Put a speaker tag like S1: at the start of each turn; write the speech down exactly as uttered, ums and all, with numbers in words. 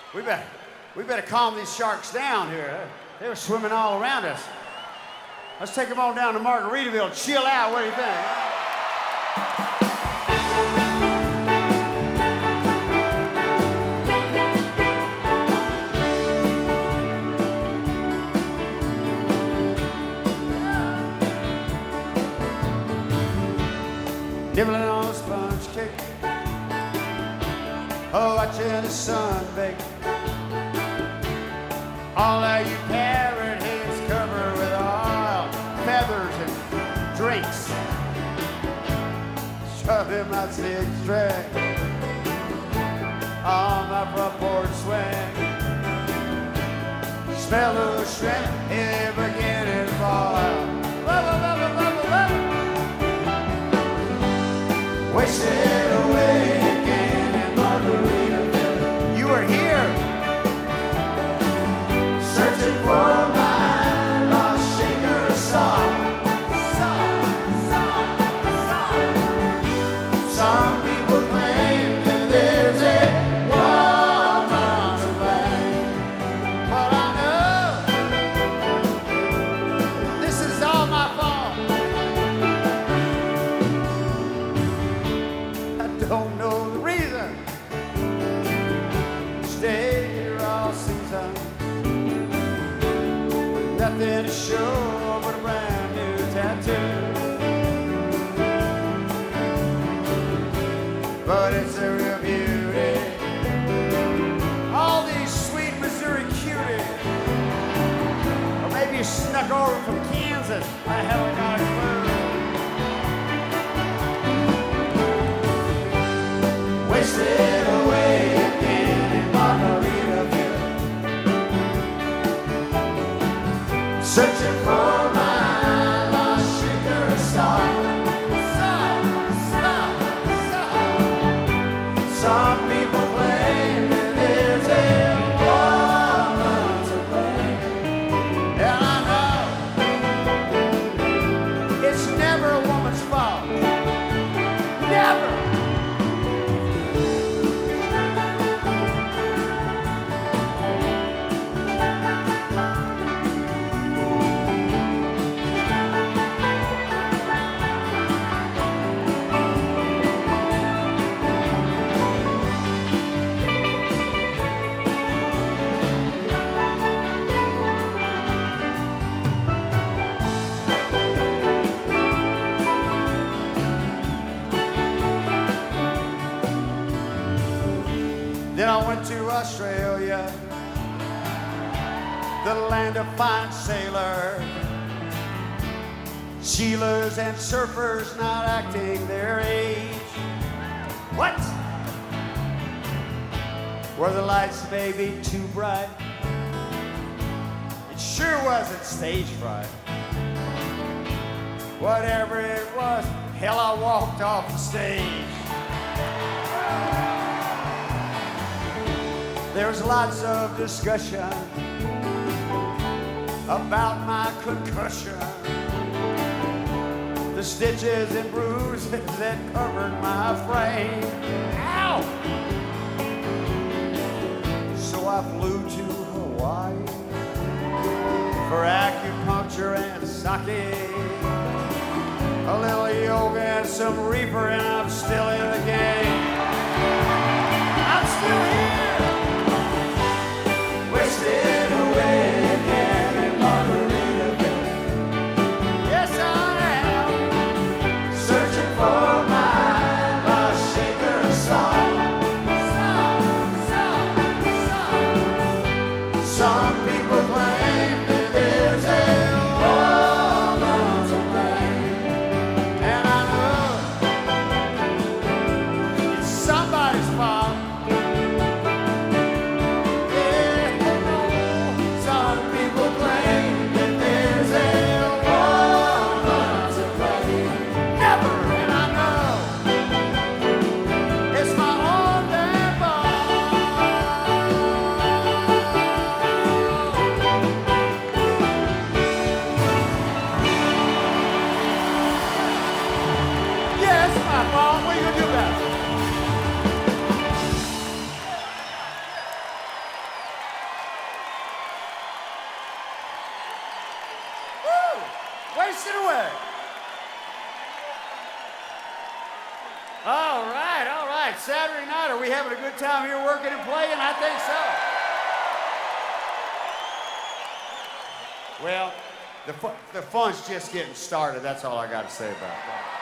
S1: We better, we better calm these sharks down here. They were swimming all around us. Let's take them on down to Margaritaville. Chill out. What do you think? Nibbling on a sponge cake, oh, watching the sun bake. All of you parrot heads covered with oil, feathers, and drinks. Shoving my six track on my front porch swing. Smell of shrimp in the beginning boil. Love, love, love, love, love. Wasted away again in Margaritaville. You are here, searching for my lost shaker song. Song, song, song. Some people claim that there's a woman to blame, but I know this is all my fault. Don't know the reason. Stay here all season. Nothing to show but a brand new tattoo. But it's a real beauty. All these sweet Missouri cuties. Or maybe you snuck over from Kansas. I haven't got a clue. Wasted away again in Margaritaville, searching for my lost shaker star. Star, star, star. Some people claim that there's a woman to blame, and I know it's never a woman's fault. Never. Then I went to Australia, the land of fine sailors, sealers and surfers not acting their age. What? Where the lights may be too bright, it sure wasn't stage fright. Whatever it was, hell, I walked off the stage. There's lots of discussion about my concussion, the stitches and bruises that covered my frame. Ow! So I flew to Hawaii for acupuncture and sake, a little yoga and some reefer, and I'm still in the game. I'm still here. Wasted away again in Margaritaville. Yes, I am. Searching for my lost shaker song. Song, song, song. Some people claim that there's a woman to blame, and I know it's somebody's fault. Hoist it away. All right, all right. Saturday night, are we having a good time here working and playing? I think so. Well, the, fu the fun's just getting started. That's all I got to say about that.